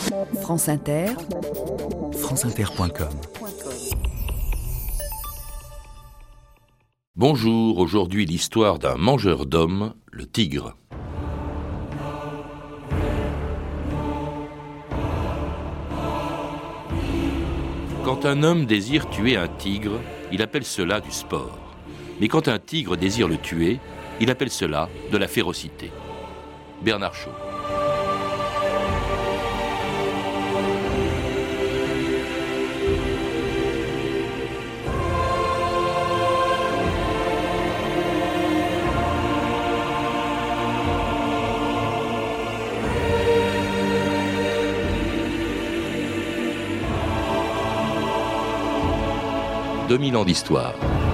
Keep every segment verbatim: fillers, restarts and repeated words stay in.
France Inter, franceinter point com. Bonjour, aujourd'hui l'histoire d'un mangeur d'hommes, le tigre. Quand un homme désire tuer un tigre, il appelle cela du sport. Mais quand un tigre désire le tuer, il appelle cela de la férocité. Bernard Shaw. deux mille ans d'histoire.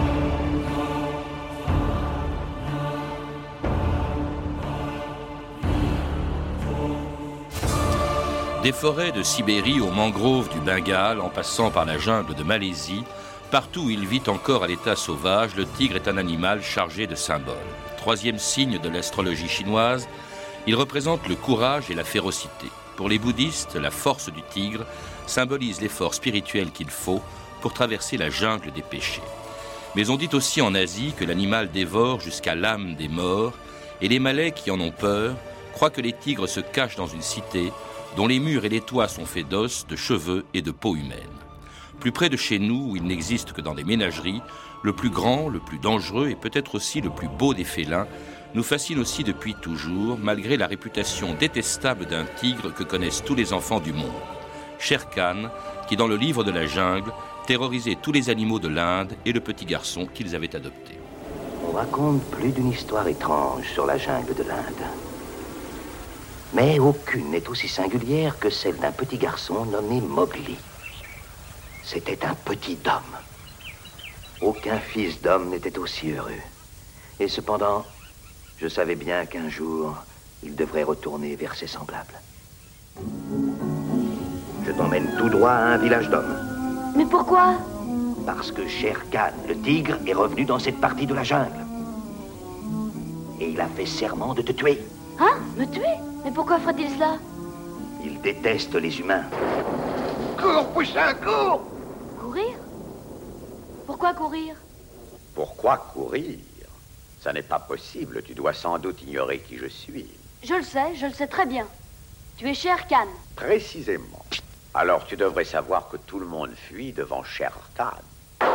Des forêts de Sibérie aux mangroves du Bengale, en passant par la jungle de Malaisie, partout où il vit encore à l'état sauvage, le tigre est un animal chargé de symboles. Troisième signe de l'astrologie chinoise, il représente le courage et la férocité. Pour les bouddhistes, la force du tigre symbolise l'effort spirituel qu'il faut pour traverser la jungle des péchés. Mais on dit aussi en Asie que l'animal dévore jusqu'à l'âme des morts, et les Malais qui en ont peur croient que les tigres se cachent dans une cité dont les murs et les toits sont faits d'os, de cheveux et de peau humaine. Plus près de chez nous, où il n'existe que dans des ménageries, le plus grand, le plus dangereux et peut-être aussi le plus beau des félins nous fascine aussi depuis toujours, malgré la réputation détestable d'un tigre que connaissent tous les enfants du monde. Shere Khan, qui dans le livre de la jungle terrorisait tous les animaux de l'Inde et le petit garçon qu'ils avaient adopté. On raconte plus d'une histoire étrange sur la jungle de l'Inde. Mais aucune n'est aussi singulière que celle d'un petit garçon nommé Mowgli. C'était un petit homme. Aucun fils d'homme n'était aussi heureux. Et cependant, je savais bien qu'un jour, il devrait retourner vers ses semblables. Je t'emmène tout droit à un village d'hommes. Mais pourquoi ? Parce que Shere Khan, le tigre, est revenu dans cette partie de la jungle. Et il a fait serment de te tuer. Hein ? Me tuer ? Mais pourquoi ferait-il cela ? Il déteste les humains. Cours, Poussin, cours ! Courir ? Pourquoi courir ? Pourquoi courir ? Ça n'est pas possible, tu dois sans doute ignorer qui je suis. Je le sais, je le sais très bien. Tu es Shere Khan. Précisément. Alors tu devrais savoir que tout le monde fuit devant Shere Khan.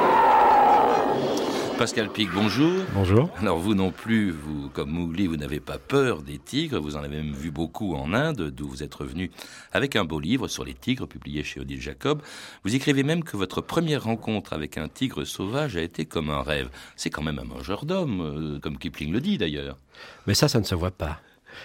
Pascal Pic, bonjour. Bonjour. Alors vous non plus, vous, comme Mowgli, vous n'avez pas peur des tigres. Vous en avez même vu beaucoup en Inde, d'où vous êtes revenu avec un beau livre sur les tigres, publié chez Odile Jacob. Vous écrivez même que votre première rencontre avec un tigre sauvage a été comme un rêve. C'est quand même un mangeur d'hommes, euh, comme Kipling le dit d'ailleurs. Mais ça, ça ne se voit pas.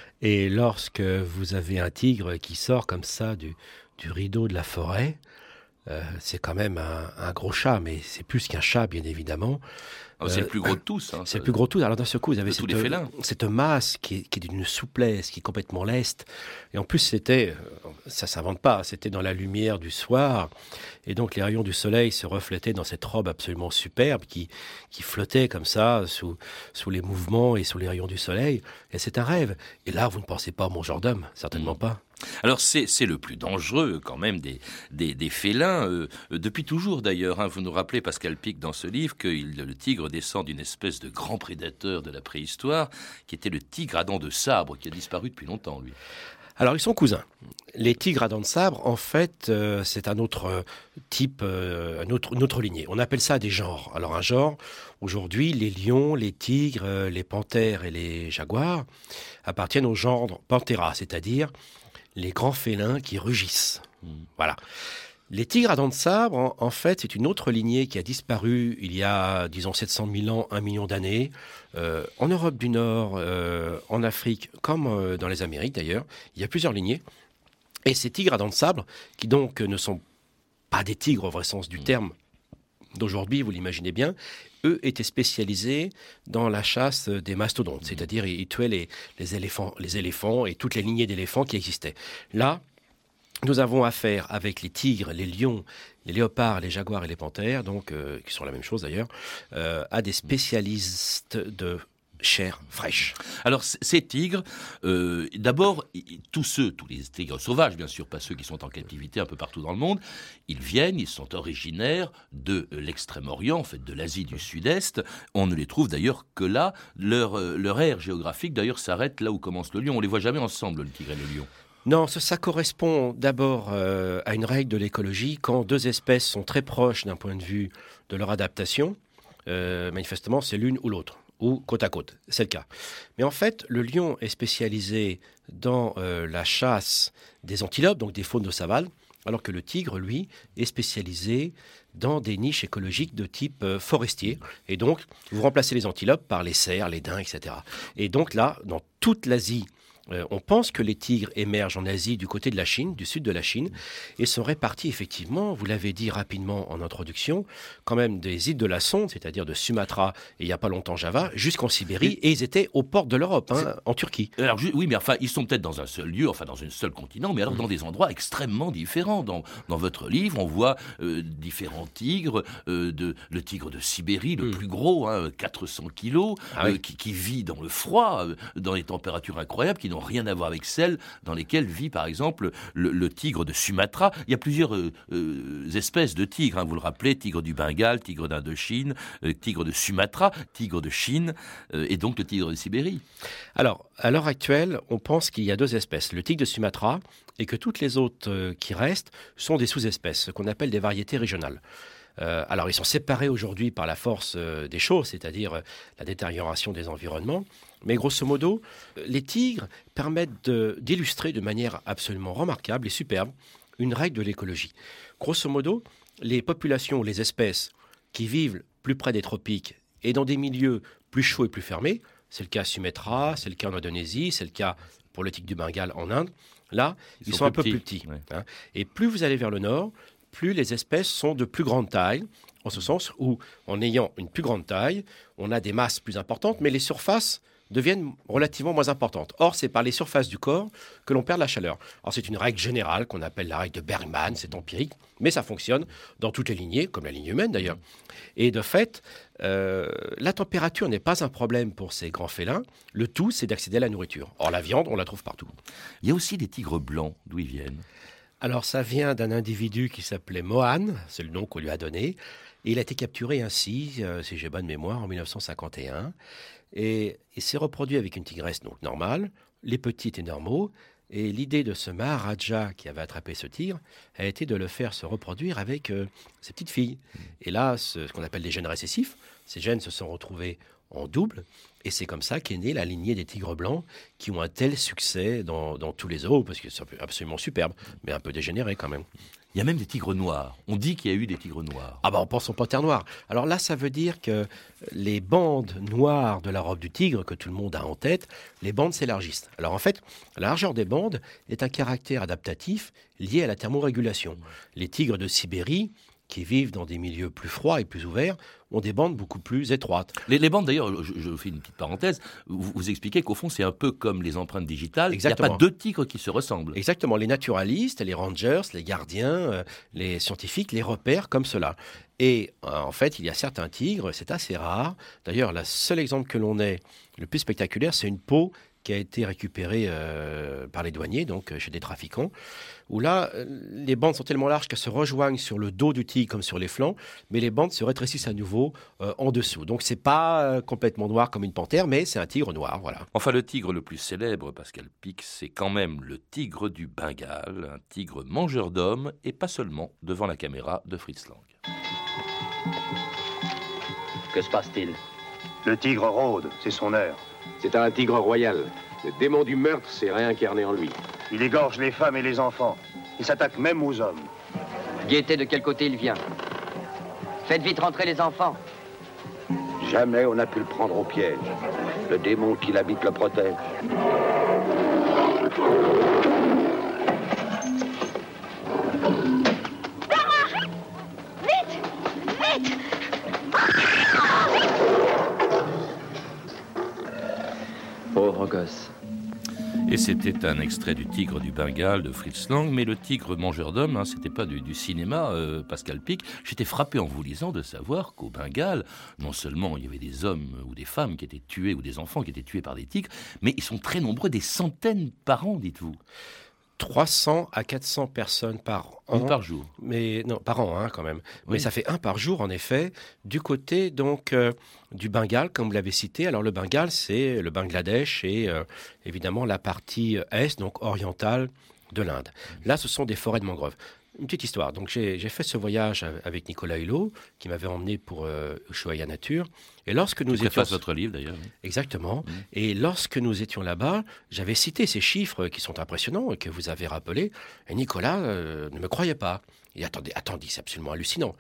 Et lorsque vous avez un tigre qui sort comme ça du, du rideau de la forêt, euh, c'est quand même un, un gros chat, mais c'est plus qu'un chat, bien évidemment. Oh, c'est euh, le plus gros de tous. Hein, c'est ça... le plus gros de tous. Alors d'un seul coup, vous avez cette, cette masse qui est, qui est d'une souplesse, qui est complètement leste. Et en plus, c'était, ça ne s'invente pas, c'était dans la lumière du soir. Et donc les rayons du soleil se reflétaient dans cette robe absolument superbe qui, qui flottait comme ça sous, sous les mouvements et sous les rayons du soleil. Et c'est un rêve. Et là, vous ne pensez pas au mangeur d'hommes, certainement mmh. pas. Alors c'est, c'est le plus dangereux quand même des, des, des félins, euh, depuis toujours d'ailleurs. Hein, vous nous rappelez, Pascal Pic, dans ce livre, que il, le tigre descend d'une espèce de grand prédateur de la préhistoire, qui était le tigre à dents de sabre, qui a disparu depuis longtemps, lui. Alors, ils sont cousins. Les tigres à dents de sabre, en fait, euh, c'est un autre euh, type, euh, un autre, une autre lignée. On appelle ça des genres. Alors, un genre, aujourd'hui, les lions, les tigres, euh, les panthères et les jaguars appartiennent au genre Panthera, c'est-à-dire les grands félins qui rugissent. Mmh. Voilà. Les tigres à dents de sabre, en, en fait, c'est une autre lignée qui a disparu il y a, disons, sept cent mille ans, un million d'années. Euh, en Europe du Nord, euh, en Afrique, comme euh, dans les Amériques d'ailleurs, il y a plusieurs lignées. Et ces tigres à dents de sabre, qui donc ne sont pas des tigres au vrai sens du terme d'aujourd'hui, vous l'imaginez bien, eux étaient spécialisés dans la chasse des mastodontes, c'est-à-dire ils tuaient les, les, éléphants, les éléphants et toutes les lignées d'éléphants qui existaient. Là, nous avons affaire avec les tigres, les lions, les léopards, les jaguars et les panthères, donc, euh, qui sont la même chose d'ailleurs, euh, à des spécialistes de chair fraîche. Alors, c- ces tigres, euh, d'abord, i- tous ceux, tous les tigres sauvages, bien sûr, pas ceux qui sont en captivité un peu partout dans le monde, ils viennent, ils sont originaires de euh, l'Extrême-Orient, en fait, de l'Asie du Sud-Est. On ne les trouve d'ailleurs que là. Leur, euh, leur aire géographique, d'ailleurs, s'arrête là où commence le lion. On les voit jamais ensemble, le tigre et le lion. Non, ça, ça correspond d'abord euh, à une règle de l'écologie. Quand deux espèces sont très proches d'un point de vue de leur adaptation, euh, manifestement, c'est l'une ou l'autre, ou côte à côte. C'est le cas. Mais en fait, le lion est spécialisé dans euh, la chasse des antilopes, donc des faunes de savane, alors que le tigre, lui, est spécialisé dans des niches écologiques de type euh, forestier. Et donc, vous remplacez les antilopes par les cerfs, les daims, et cetera. Et donc là, dans toute l'Asie, Euh, on pense que les tigres émergent en Asie du côté de la Chine, du sud de la Chine, et sont répartis effectivement, vous l'avez dit rapidement en introduction, quand même des îles de la Sonde, c'est-à-dire de Sumatra et il n'y a pas longtemps Java, jusqu'en Sibérie, et ils étaient aux portes de l'Europe, hein, en Turquie. Alors, ju- oui, mais enfin, ils sont peut-être dans un seul lieu, enfin, dans un seul continent, mais alors dans des endroits extrêmement différents. Dans, dans votre livre, on voit euh, différents tigres, euh, de, le tigre de Sibérie, le Mm. plus gros, hein, quatre cents kilos, Ah oui. euh, qui, qui vit dans le froid, euh, dans des températures incroyables, qui n'ont rien à voir avec celles dans lesquelles vit, par exemple, le, le tigre de Sumatra. Il y a plusieurs euh, euh, espèces de tigres, hein, vous le rappelez, tigre du Bengale, tigre d'Indochine, euh, tigre de Sumatra, tigre de Chine, euh, et donc le tigre de Sibérie. Alors, à l'heure actuelle, on pense qu'il y a deux espèces, le tigre de Sumatra, et que toutes les autres euh, qui restent sont des sous-espèces, ce qu'on appelle des variétés régionales. Euh, alors, ils sont séparés aujourd'hui par la force euh, des choses, c'est-à-dire euh, la détérioration des environnements. Mais grosso modo, euh, les tigres permettent de- d'illustrer de manière absolument remarquable et superbe une règle de l'écologie. Grosso modo, les populations, les espèces qui vivent plus près des tropiques et dans des milieux plus chauds et plus fermés, c'est le cas à Sumatra, c'est le cas en Indonésie, c'est le cas pour le tigre du Bengale en Inde, là, ils, Ils sont, sont un plus peu plus petits, petits. ouais. hein. Et plus vous allez vers le nord, plus les espèces sont de plus grande taille, en ce sens où, en ayant une plus grande taille, on a des masses plus importantes, mais les surfaces deviennent relativement moins importantes. Or, c'est par les surfaces du corps que l'on perd la chaleur. Alors, c'est une règle générale qu'on appelle la règle de Bergman, c'est empirique, mais ça fonctionne dans toutes les lignées, comme la ligne humaine d'ailleurs. Et de fait, euh, la température n'est pas un problème pour ces grands félins. Le tout, c'est d'accéder à la nourriture. Or, la viande, on la trouve partout. Il y a aussi des tigres blancs, d'où ils viennent. Alors, ça vient d'un individu qui s'appelait Mohan, c'est le nom qu'on lui a donné. Et il a été capturé ainsi, euh, si j'ai bonne mémoire, en mille neuf cent cinquante et un. Et il s'est reproduit avec une tigresse donc normale. Les petits étaient normaux. Et l'idée de ce Maharaja qui avait attrapé ce tigre a été de le faire se reproduire avec euh, ses petites filles. Et là, ce, ce qu'on appelle des gènes récessifs, ces gènes se sont retrouvés en double. Et c'est comme ça qu'est née la lignée des tigres blancs qui ont un tel succès dans, dans tous les zoos, parce que c'est absolument superbe, mais un peu dégénéré quand même. Il y a même des tigres noirs. On dit qu'il y a eu des tigres noirs. Ah bah on pense au panthère noir. Alors là, ça veut dire que les bandes noires de la robe du tigre, que tout le monde a en tête, les bandes s'élargissent. Alors en fait, la largeur des bandes est un caractère adaptatif lié à la thermorégulation. Les tigres de Sibérie, qui vivent dans des milieux plus froids et plus ouverts, ont des bandes beaucoup plus étroites. Les, les bandes, d'ailleurs, je, je fais une petite parenthèse, vous, vous expliquez qu'au fond, c'est un peu comme les empreintes digitales. Exactement. Il n'y a pas deux tigres qui se ressemblent. Exactement, les naturalistes, les rangers, les gardiens, euh, les scientifiques les repèrent comme cela. Et euh, en fait, il y a certains tigres, c'est assez rare. D'ailleurs, le seul exemple que l'on ait, le plus spectaculaire, c'est une peau qui a été récupérée euh, par les douaniers, donc euh, chez des trafiquants, où là, euh, les bandes sont tellement larges qu'elles se rejoignent sur le dos du tigre comme sur les flancs, mais les bandes se rétrécissent à nouveau euh, en dessous. Donc c'est pas euh, complètement noir comme une panthère, mais c'est un tigre noir, voilà. Enfin, le tigre le plus célèbre, parce qu'elle pique, c'est quand même le tigre du Bengale, un tigre mangeur d'hommes, et pas seulement devant la caméra de Fritz Lang. Que se passe-t-il? Le tigre rôde, c'est son heure. C'est un tigre royal. Le démon du meurtre s'est réincarné en lui. Il égorge les femmes et les enfants. Il s'attaque même aux hommes. Guettez de quel côté il vient. Faites vite rentrer les enfants. Jamais on n'a pu le prendre au piège. Le démon qui l'habite le protège. Pauvre gosse. Et c'était un extrait du Tigre du Bengale de Fritz Lang, mais le tigre mangeur d'hommes, hein, c'était pas du, du cinéma, euh, Pascal Pic. J'étais frappé en vous lisant de savoir qu'au Bengale, non seulement il y avait des hommes ou des femmes qui étaient tués, ou des enfants qui étaient tués par des tigres, mais ils sont très nombreux, des centaines par an, dites-vous. trois cents à quatre cents personnes par an. Une par jour. Mais non, par an, hein, quand même. Oui. Mais ça fait un par jour, en effet, du côté donc euh, du Bengale, comme vous l'avez cité. Alors le Bengale, c'est le Bangladesh et euh, évidemment la partie est, donc orientale de l'Inde. Là, ce sont des forêts de mangroves. Une petite histoire. Donc j'ai, j'ai fait ce voyage avec Nicolas Hulot, qui m'avait emmené pour euh, Ushuaïa Nature. Et lorsque nous étions... étions... votre livre, d'ailleurs. Exactement. Mmh. Et lorsque nous étions là-bas, j'avais cité ces chiffres qui sont impressionnants et que vous avez rappelés. Et Nicolas euh, ne me croyait pas. Et attendez, attendez, c'est absolument hallucinant.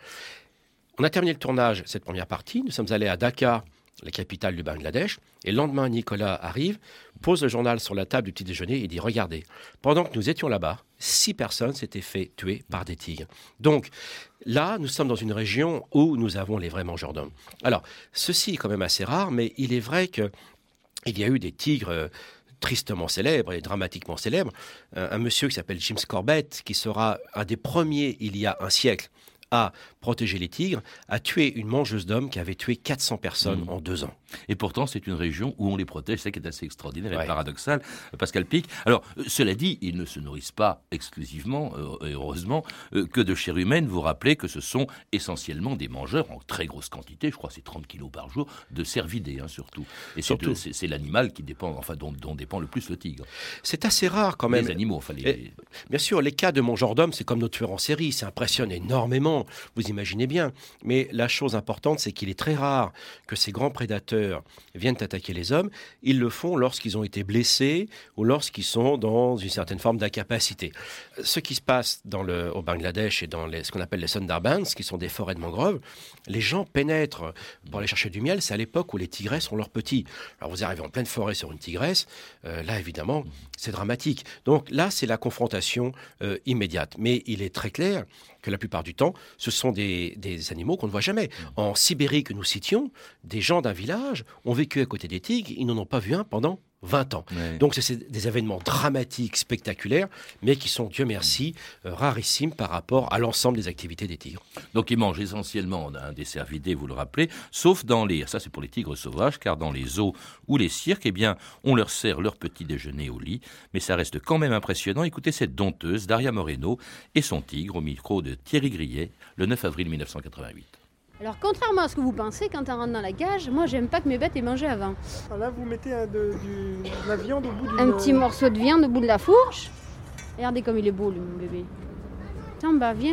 On a terminé le tournage, cette première partie. Nous sommes allés à Dhaka, la capitale du Bangladesh. Et le lendemain, Nicolas arrive, pose le journal sur la table du petit déjeuner et dit « Regardez, pendant que nous étions là-bas, six personnes s'étaient fait tuer par des tigres. » Donc là, nous sommes dans une région où nous avons les vrais mangeurs d'hommes. Alors, ceci est quand même assez rare, mais il est vrai qu'il y a eu des tigres... Euh, tristement célèbre et dramatiquement célèbre, un, un monsieur qui s'appelle James Corbett, qui sera un des premiers il y a un siècle à protéger les tigres, a tué une mangeuse d'hommes qui avait tué quatre cents personnes mmh. en deux ans. Et pourtant, c'est une région où on les protège, c'est ça qui est assez extraordinaire ouais. et paradoxal, Pascal Pic. Alors, euh, cela dit, ils ne se nourrissent pas exclusivement, euh, et heureusement, euh, que de chair humaine. Vous rappelez que ce sont essentiellement des mangeurs en très grosse quantité, je crois que c'est trente kilos par jour, de cervidés, hein, surtout. Et surtout. C'est, de, c'est, c'est l'animal qui dépend, enfin, dont, dont dépend le plus le tigre. C'est assez rare quand même. Les animaux, enfin les... Et, bien sûr, les cas de mangeurs d'hommes, c'est comme nos tueurs en série, ça impressionne énormément, vous imaginez bien. Mais la chose importante, c'est qu'il est très rare que ces grands prédateurs viennent attaquer les hommes. Ils le font lorsqu'ils ont été blessés ou lorsqu'ils sont dans une certaine forme d'incapacité. Ce qui se passe dans le, au Bangladesh et dans les, ce qu'on appelle les Sundarbans, qui sont des forêts de mangroves, les gens pénètrent pour aller chercher du miel. C'est à l'époque où les tigresses ont leurs petits. Alors vous arrivez en pleine forêt sur une tigresse, euh, là évidemment, c'est dramatique. Donc là, c'est la confrontation euh, immédiate. Mais il est très clair que la plupart du temps, ce sont des, des animaux qu'on ne voit jamais. En Sibérie que nous citions, des gens d'un village ont vécu à côté des tigres, ils n'en ont pas vu un pendant vingt ans. Ouais. Donc c'est, c'est des événements dramatiques, spectaculaires, mais qui sont, Dieu merci, euh, rarissimes par rapport à l'ensemble des activités des tigres. Donc ils mangent essentiellement hein, des cervidés, vous le rappelez, sauf dans les... Ça c'est pour les tigres sauvages, car dans les zoos ou les cirques, eh bien, on leur sert leur petit déjeuner au lit, mais ça reste quand même impressionnant. Écoutez cette dompteuse, Daria Moreno, et son tigre au micro de Thierry Grillet, le neuf avril mille neuf cent quatre-vingt-huit. Alors, contrairement à ce que vous pensez, quand on rentre dans la cage, moi, j'aime pas que mes bêtes aient mangé avant. Alors là, vous mettez un, de, du, de la viande au bout du... Un petit morceau de viande au bout de la fourche. Regardez comme il est beau, lui, mon bébé. Tiens, bah, viens.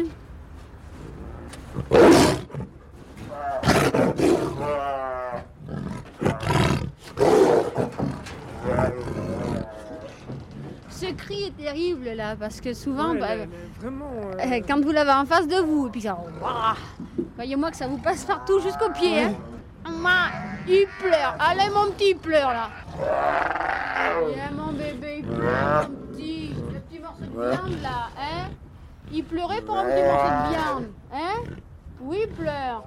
Ce cri est terrible, là, parce que souvent, ouais, bah, elle, elle vraiment, euh... quand vous l'avez en face de vous, et puis ça... Voyez-moi que ça vous passe partout jusqu'aux pieds, hein. Maman, il pleure. Allez, mon petit, il pleure, là. Viens, mon bébé, il pleure, mon petit. Le petit morceau de viande, là, hein. Il pleurait pour un petit morceau de viande, hein. Oui, il pleure.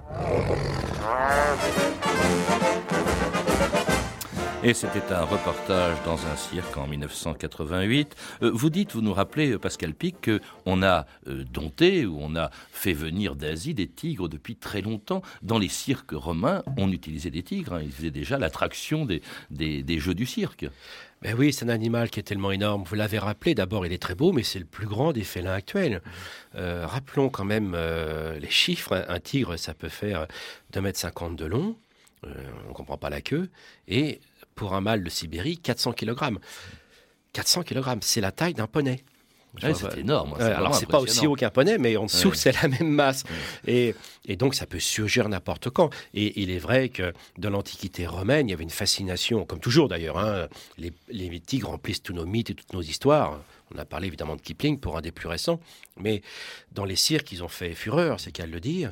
Et c'était un reportage dans un cirque en mille neuf cent quatre-vingt-huit. Euh, vous dites, vous nous rappelez, Pascal Pic, qu'on a euh, dompté ou on a fait venir d'Asie des tigres depuis très longtemps. Dans les cirques romains, on utilisait des tigres. Hein. Ils faisaient déjà l'attraction des, des, des jeux du cirque. Ben oui, c'est un animal qui est tellement énorme. Vous l'avez rappelé, d'abord, il est très beau, mais c'est le plus grand des félins actuels. Euh, rappelons quand même euh, les chiffres. Un tigre, ça peut faire deux mètres cinquante de long. Euh, on ne comprend pas la queue. Et pour un mâle de Sibérie, quatre cents kilogrammes. quatre cents kilogrammes, c'est la taille d'un poney. Ouais, c'est énorme. C'est euh, alors, c'est pas aussi haut qu'un poney, mais en dessous, ouais. c'est la même masse. Ouais. Et, et donc, ça peut surgir n'importe quand. Et il est vrai que dans l'Antiquité romaine, il y avait une fascination, comme toujours d'ailleurs. Hein, les, les tigres remplissent tous nos mythes et toutes nos histoires. On a parlé évidemment de Kipling pour un des plus récents. Mais dans les cirques, ils ont fait fureur, c'est qu'à le dire.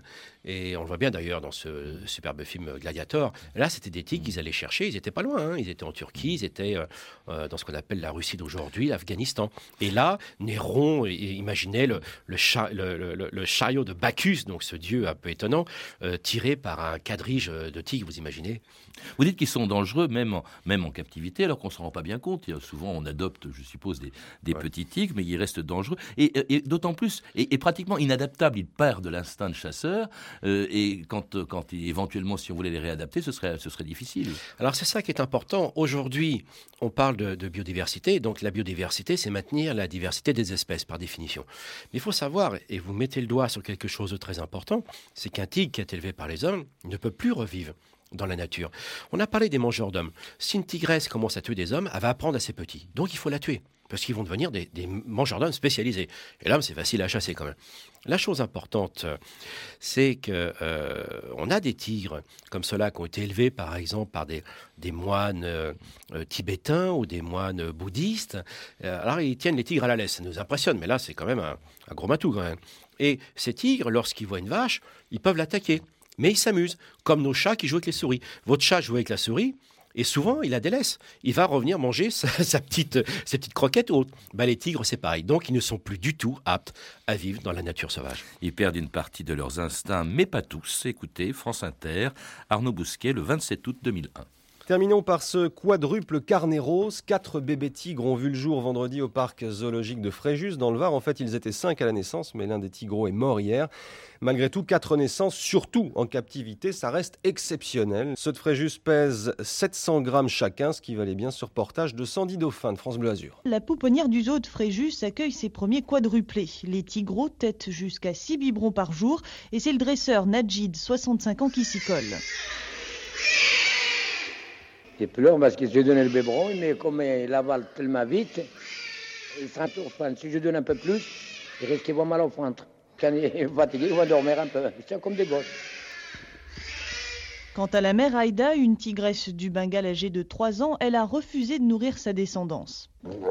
Et on le voit bien d'ailleurs dans ce superbe film Gladiator. Là, c'était des tigres qu'ils allaient chercher. Ils n'étaient pas loin. Hein. Ils étaient en Turquie. Ils étaient euh, dans ce qu'on appelle la Russie d'aujourd'hui, l'Afghanistan. Et là, Néron imaginait le, le, cha- le, le, le chariot de Bacchus, donc ce dieu un peu étonnant, euh, tiré par un quadrige de tigres, vous imaginez ? Vous dites qu'ils sont dangereux, même en, même en captivité, alors qu'on ne s'en rend pas bien compte. Souvent, on adopte, je suppose, des, des ouais. petits tigres, mais ils restent dangereux. Et, et, et d'autant plus, et, et pratiquement inadaptables. Ils perdent de l'instinct de chasseur. Euh, et quand, quand éventuellement, si on voulait les réadapter, ce serait, ce serait difficile. Alors, c'est ça qui est important. Aujourd'hui, on parle de, de biodiversité. Donc, la biodiversité, c'est maintenir la diversité des espèces, par définition. Mais il faut savoir, et vous mettez le doigt sur quelque chose de très important, c'est qu'un tigre qui est élevé par les hommes ne peut plus revivre dans la nature. On a parlé des mangeurs d'hommes. Si une tigresse commence à tuer des hommes, elle va apprendre à ses petits. Donc il faut la tuer, parce qu'ils vont devenir des, des mangeurs d'hommes spécialisés. Et l'homme, c'est facile à chasser quand même. La chose importante, c'est qu'on euh, a des tigres comme ceux-là qui ont été élevés, par exemple, par des, des moines euh, tibétains ou des moines bouddhistes. Euh, alors ils tiennent les tigres à la laisse. Ça nous impressionne, mais là, c'est quand même un, un gros matou quand même. Et ces tigres, lorsqu'ils voient une vache, ils peuvent l'attaquer. Mais ils s'amusent, comme nos chats qui jouent avec les souris. Votre chat joue avec la souris, et souvent, il la délaisse. Il va revenir manger sa, sa petite, ses petites croquettes ou autres. Ben, les tigres, c'est pareil. Donc, ils ne sont plus du tout aptes à vivre dans la nature sauvage. Ils perdent une partie de leurs instincts, mais pas tous. Écoutez, France Inter, Arnaud Bousquet, le vingt-sept août deux mille un. Terminons par ce quadruple carnet rose. Quatre bébés tigres ont vu le jour vendredi au parc zoologique de Fréjus, dans le Var. En fait, ils étaient cinq à la naissance, mais l'un des tigreaux est mort hier. Malgré tout, quatre naissances, surtout en captivité, ça reste exceptionnel. Ceux de Fréjus pèsent sept cents grammes chacun, ce qui valait bien ce reportage de Sandy Dauphin de France Bleu Azur. La pouponnière du zoo de Fréjus accueille ses premiers quadruplés. Les tigreaux têtent jusqu'à six biberons par jour et c'est le dresseur Najid, soixante-cinq ans, qui s'y colle. Il pleure parce que je donne le biberon, mais comme il avale tellement vite, il s'entoure. Si je donne un peu plus, il risque d'avoir mal au ventre. Quand il est fatigué, il va dormir un peu. C'est comme des gosses. Quant à la mère Aïda, une tigresse du Bengale âgée de trois ans, elle a refusé de nourrir sa descendance.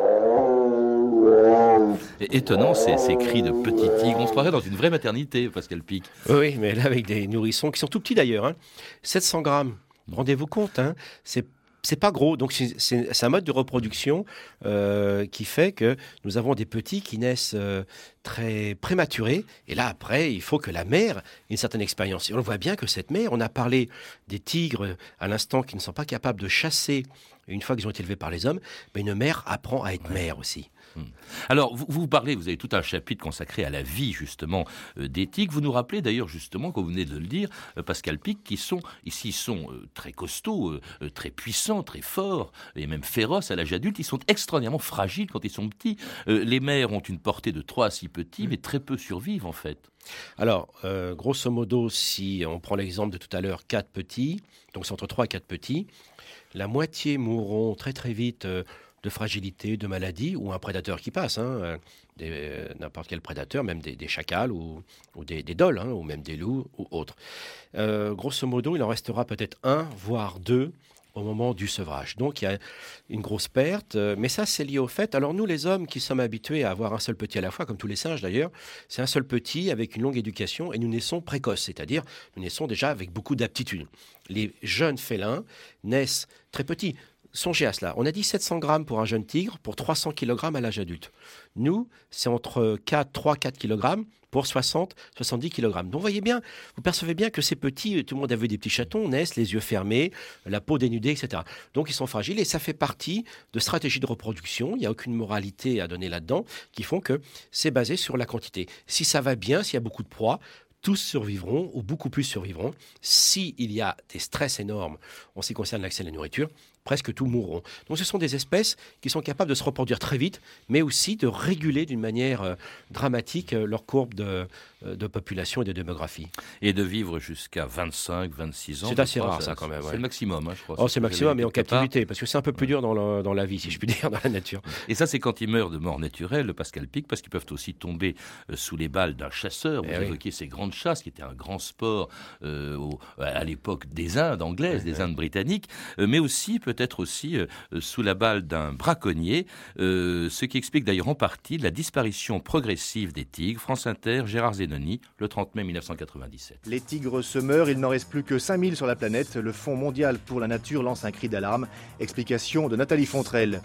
Étonnant ces, ces cris de petits tigres. On se croirait dans une vraie maternité, Pascal Pic. Oui, mais là avec des nourrissons qui sont tout petits d'ailleurs. Hein. sept cents grammes. Rendez-vous compte, hein, c'est c'est pas gros. Donc c'est, c'est, c'est un mode de reproduction euh, qui fait que nous avons des petits qui naissent euh, très prématurés. Et là après, il faut que la mère ait une certaine expérience. Et on voit bien que cette mère, on a parlé des tigres à l'instant qui ne sont pas capables de chasser une fois qu'ils ont été élevés par les hommes, mais une mère apprend à être ouais. mère aussi. Alors, vous, vous parlez, vous avez tout un chapitre consacré à la vie, justement, euh, des tigres. Vous nous rappelez, d'ailleurs, justement, comme vous venez de le dire, euh, Pascal Pic, qui sont, ici, sont euh, très costauds, euh, très puissants, très forts, et même féroces à l'âge adulte. Ils sont extraordinairement fragiles quand ils sont petits. Euh, les mères ont une portée de trois à six petits, mais très peu survivent, en fait. Alors, euh, grosso modo, si on prend l'exemple de tout à l'heure, quatre petits, donc c'est entre trois et quatre petits, la moitié mourront très très vite euh, de fragilité, de maladie, ou un prédateur qui passe, hein, des, euh, n'importe quel prédateur, même des, des chacals ou, ou des, des dholes, hein, ou même des loups ou autres. Euh, grosso modo, il en restera peut-être un, voire deux, au moment du sevrage. Donc, il y a une grosse perte, euh, mais ça, c'est lié au fait. Alors, nous, les hommes qui sommes habitués à avoir un seul petit à la fois, comme tous les singes d'ailleurs, c'est un seul petit avec une longue éducation, et nous naissons précoces, c'est-à-dire nous naissons déjà avec beaucoup d'aptitudes. Les jeunes félins naissent très petits. Songez à cela. On a dit sept cents grammes pour un jeune tigre pour trois cents kilogrammes à l'âge adulte. Nous, c'est entre quatre, trois à quatre kilogrammes pour soixante à soixante-dix kilogrammes. Donc, vous voyez bien, vous percevez bien que ces petits, tout le monde a vu des petits chatons, naissent les yeux fermés, la peau dénudée, et cetera. Donc, ils sont fragiles et ça fait partie de stratégies de reproduction. Il n'y a aucune moralité à donner là-dedans qui font que c'est basé sur la quantité. Si ça va bien, s'il y a beaucoup de proies, tous survivront, ou beaucoup plus survivront. S'il y a des stress énormes en ce qui concerne l'accès à la nourriture, presque tous mourront. Donc ce sont des espèces qui sont capables de se reproduire très vite, mais aussi de réguler d'une manière euh, dramatique euh, leur courbe de, euh, de population et de démographie. Et de vivre jusqu'à vingt-cinq, vingt-six ans. C'est assez rare, ça, quand même. C'est ouais. le maximum, hein, je crois. Oh, c'est le maximum, mais en captivité, parce que c'est un peu plus dur dans la, dans la vie, si je puis dire, dans la nature. Et ça, c'est quand ils meurent de mort naturelle, Pascal Pic, parce qu'ils peuvent aussi tomber euh, sous les balles d'un chasseur. Vous eh évoquiez oui. ces grandes chasses, qui étaient un grand sport euh, au, à l'époque des Indes anglaises, des Indes britanniques, euh, mais aussi peut peut-être aussi euh, sous la balle d'un braconnier, euh, ce qui explique d'ailleurs en partie la disparition progressive des tigres. France Inter, Gérard Zennoni, le trente mai mille neuf cent quatre-vingt-dix-sept. Les tigres se meurent, il n'en reste plus que cinq mille sur la planète. Le Fonds mondial pour la nature lance un cri d'alarme. Explication de Nathalie Fontrelle.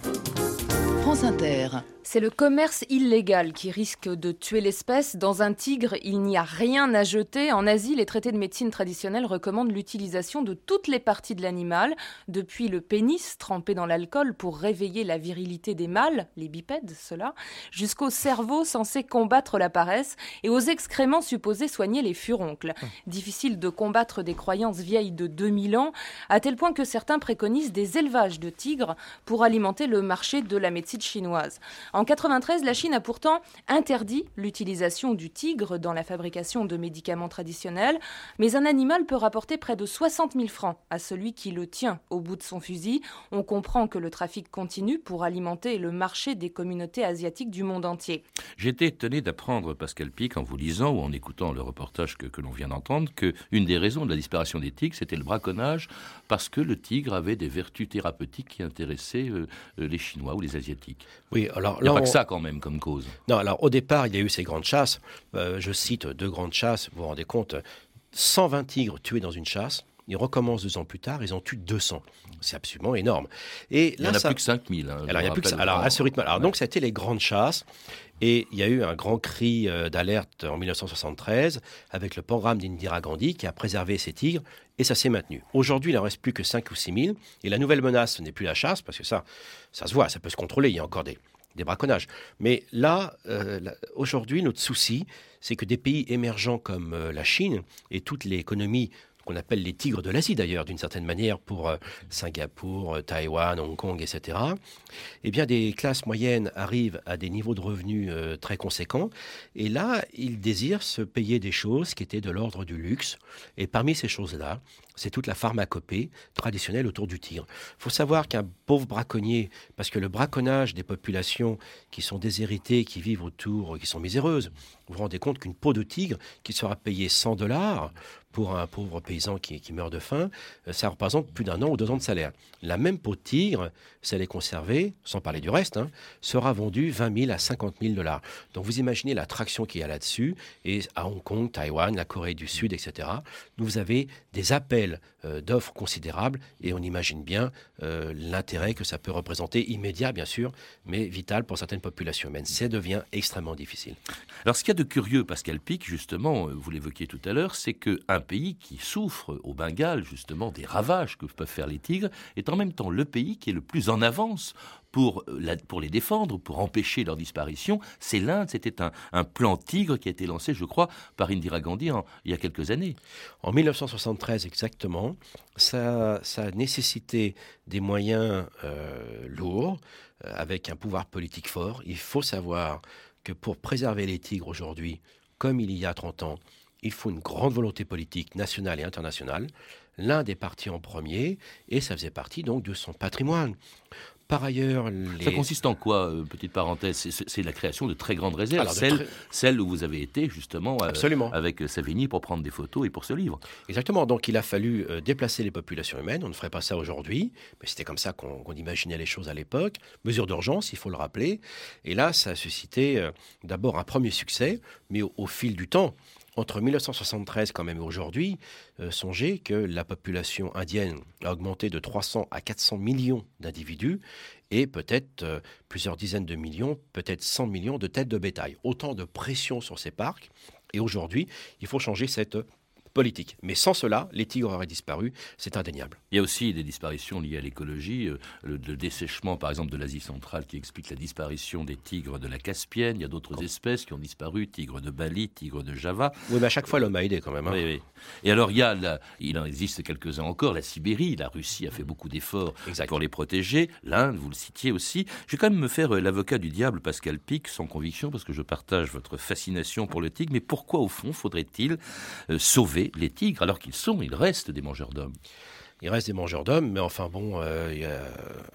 France Inter. C'est le commerce illégal qui risque de tuer l'espèce. Dans un tigre, il n'y a rien à jeter. En Asie, les traités de médecine traditionnelle recommandent l'utilisation de toutes les parties de l'animal, depuis le pénis trempé dans l'alcool pour réveiller la virilité des mâles, les bipèdes, ceux-là, jusqu'au cerveau censé combattre la paresse et aux excréments supposés soigner les furoncles. Difficile de combattre des croyances vieilles de deux mille ans, à tel point que certains préconisent des élevages de tigres pour alimenter le marché de la médecine chinoise. En quatre-vingt-treize, la Chine a pourtant interdit l'utilisation du tigre dans la fabrication de médicaments traditionnels, mais un animal peut rapporter près de soixante mille francs à celui qui le tient au bout de son fusil. On comprend que le trafic continue pour alimenter le marché des communautés asiatiques du monde entier. J'étais étonné d'apprendre, Pascal Pic, en vous lisant ou en écoutant le reportage que, que l'on vient d'entendre, qu'une des raisons de la disparition des tigres, c'était le braconnage, parce que le tigre avait des vertus thérapeutiques qui intéressaient euh, les Chinois ou les Asiatiques. Oui, alors il n'y a là, pas on... que ça quand même comme cause. Non, alors au départ, il y a eu ces grandes chasses. Euh, je cite deux grandes chasses, vous vous rendez compte, cent vingt tigres tués dans une chasse. Ils recommencent deux ans plus tard, ils en tuent deux cents. C'est absolument énorme. Et là, il n'y en a ça... plus que cinq mille. Hein, alors, il y a plus que... alors à ce rythme. Alors, ouais. Donc, ça a été les grandes chasses. Et il y a eu un grand cri d'alerte en mille neuf cent soixante-treize avec le programme d'Indira Gandhi qui a préservé ces tigres. Et ça s'est maintenu. Aujourd'hui, il n'en reste plus que cinq ou six mille. Et la nouvelle menace, ce n'est plus la chasse, parce que ça, ça se voit, ça peut se contrôler. Il y a encore des, des braconnages. Mais là, euh, là, aujourd'hui, notre souci, c'est que des pays émergents comme euh, la Chine et toutes les économies qu'on appelle les tigres de l'Asie d'ailleurs, d'une certaine manière, pour euh, Singapour, euh, Taïwan, Hong Kong, et cetera, eh bien, des classes moyennes arrivent à des niveaux de revenus euh, très conséquents. Et là, ils désirent se payer des choses qui étaient de l'ordre du luxe. Et parmi ces choses-là, c'est toute la pharmacopée traditionnelle autour du tigre. Il faut savoir qu'un pauvre braconnier, parce que le braconnage des populations qui sont déshéritées, qui vivent autour, qui sont miséreuses, vous vous rendez compte qu'une peau de tigre qui sera payée cent dollars pour un pauvre paysan qui, qui meurt de faim, ça représente plus d'un an ou deux ans de salaire. La même peau de tigre, si elle est conservée, sans parler du reste, hein, sera vendue vingt mille à cinquante mille dollars. Donc vous imaginez l'attraction qu'il y a là-dessus. Et à Hong Kong, Taïwan, la Corée du Sud, et cetera, vous avez des appels euh, d'offres considérables et on imagine bien euh, l'intérêt que ça peut représenter, immédiat bien sûr, mais vital pour certaines populations humaines. Ça devient extrêmement difficile. Alors ce qu'il y a de curieux, Pascal Pic, justement, vous l'évoquiez tout à l'heure, c'est qu'un pays qui souffre au Bengale, justement, des ravages que peuvent faire les tigres, est en même temps le pays qui est le plus en avance pour, la, pour les défendre, pour empêcher leur disparition. C'est l'Inde, c'était un, un plan tigre qui a été lancé, je crois, par Indira Gandhi en, il y a quelques années. En mille neuf cent soixante-treize exactement, ça, ça a nécessité des moyens euh, lourds, euh, avec un pouvoir politique fort. Il faut savoir que pour préserver les tigres aujourd'hui, comme il y a trente ans, il faut une grande volonté politique nationale et internationale. L'Inde est parti en premier et ça faisait partie donc de son patrimoine. Par ailleurs, les... Ça consiste en quoi, euh, petite parenthèse? c'est, c'est la création de très grandes réserves, Alors, celles, très... celles où vous avez été justement euh, avec Savigny pour prendre des photos et pour ce livre. Exactement, donc il a fallu euh, déplacer les populations humaines, on ne ferait pas ça aujourd'hui, mais c'était comme ça qu'on, qu'on imaginait les choses à l'époque. Mesure d'urgence, il faut le rappeler, et là ça a suscité euh, d'abord un premier succès, mais au, au fil du temps, entre mille neuf cent soixante-treize quand même et aujourd'hui, euh, songez que la population indienne a augmenté de trois cents à quatre cents millions d'individus et peut-être euh, plusieurs dizaines de millions, peut-être cent millions de têtes de bétail. Autant de pression sur ces parcs. Et aujourd'hui, il faut changer cette politique. Mais sans cela, les tigres auraient disparu, c'est indéniable. Il y a aussi des disparitions liées à l'écologie, euh, le, le dessèchement par exemple de l'Asie centrale qui explique la disparition des tigres de la Caspienne. Il y a d'autres oh. espèces qui ont disparu, tigres de Bali, tigres de Java. Oui, mais à chaque fois l'homme a aidé quand même. Hein. Oui, oui. Et alors il y a, la, il en existe quelques-uns encore, la Sibérie, la Russie a fait beaucoup d'efforts exact. Pour les protéger, l'Inde, vous le citiez aussi. Je vais quand même me faire euh, l'avocat du diable, Pascal Pic, sans conviction, parce que je partage votre fascination pour le tigre, mais pourquoi au fond faudrait-il euh, sauver les tigres, alors qu'ils sont, ils restent des mangeurs d'hommes. Ils restent des mangeurs d'hommes, mais enfin bon, euh, y a...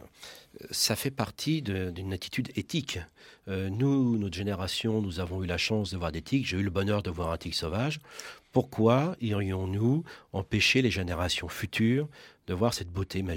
ça fait partie de, d'une attitude éthique. Euh, nous, notre génération, nous avons eu la chance de voir des tigres. J'ai eu le bonheur de voir un tigre sauvage. Pourquoi irions-nous empêcher les générations futures de voir cette beauté magique ?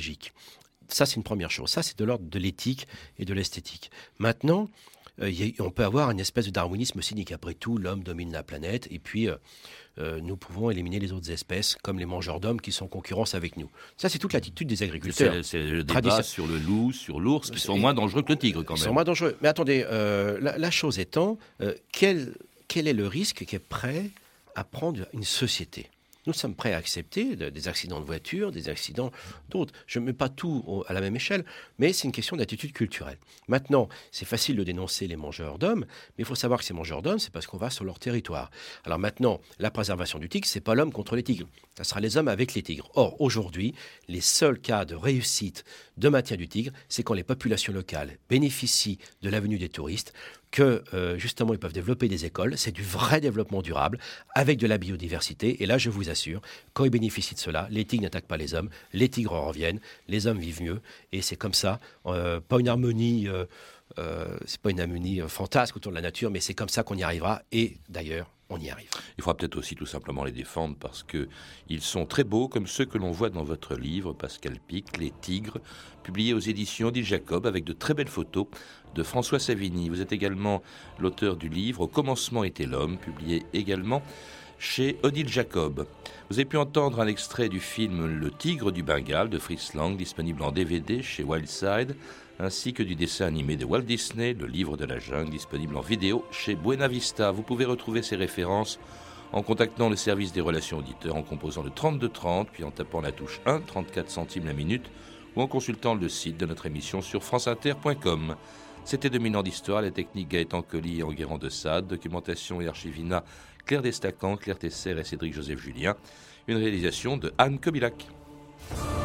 Ça, c'est une première chose. Ça, c'est de l'ordre de l'éthique et de l'esthétique. Maintenant, euh, y a, on peut avoir une espèce de darwinisme cynique. Après tout, l'homme domine la planète et puis euh, euh, nous pouvons éliminer les autres espèces, comme les mangeurs d'hommes qui sont en concurrence avec nous. Ça, c'est toute l'attitude des agriculteurs. C'est, c'est le débat sur le loup, sur l'ours, qui sont moins dangereux que le tigre, quand même. Ils sont moins dangereux. Mais attendez, euh, la, la chose étant, euh, quel, quel est le risque qui est prêt à prendre une société ? Nous sommes prêts à accepter des accidents de voiture, des accidents d'autres. Je ne mets pas tout à la même échelle, mais c'est une question d'attitude culturelle. Maintenant, c'est facile de dénoncer les mangeurs d'hommes, mais il faut savoir que ces mangeurs d'hommes, c'est parce qu'on va sur leur territoire. Alors maintenant, la préservation du tigre, ce n'est pas l'homme contre les tigres. Ça sera les hommes avec les tigres. Or, aujourd'hui, les seuls cas de réussite de maintien du tigre, c'est quand les populations locales bénéficient de la venue des touristes, que euh, justement ils peuvent développer des écoles. C'est du vrai développement durable avec de la biodiversité. Et là, je vous assure, quand ils bénéficient de cela, les tigres n'attaquent pas les hommes, les tigres en reviennent, les hommes vivent mieux. Et c'est comme ça, euh, pas une harmonie, euh, euh, c'est pas une harmonie euh, fantasque autour de la nature, mais c'est comme ça qu'on y arrivera. Et d'ailleurs, on y arrive. Il faudra peut-être aussi tout simplement les défendre parce qu'ils sont très beaux, comme ceux que l'on voit dans votre livre, Pascal Pic, Les Tigres, publié aux éditions Odile Jacob, avec de très belles photos de François Savigny. Vous êtes également l'auteur du livre Au commencement était l'homme, publié également chez Odile Jacob. Vous avez pu entendre un extrait du film Le Tigre du Bengale de Fritz Lang, disponible en D V D chez Wildside, ainsi que du dessin animé de Walt Disney, Le Livre de la Jungle, disponible en vidéo chez Buena Vista. Vous pouvez retrouver ces références en contactant le service des relations auditeurs, en composant le trente-deux trente, puis en tapant la touche un, trente-quatre centimes la minute, ou en consultant le site de notre émission sur franceinter point com. C'était deux mille ans d'histoire, la technique Gaëtan Colli et Enguerrand de Sade, documentation et archivina Claire Destacan, Claire Tesser et Cédric Joseph Julien, une réalisation de Anne Kobilac.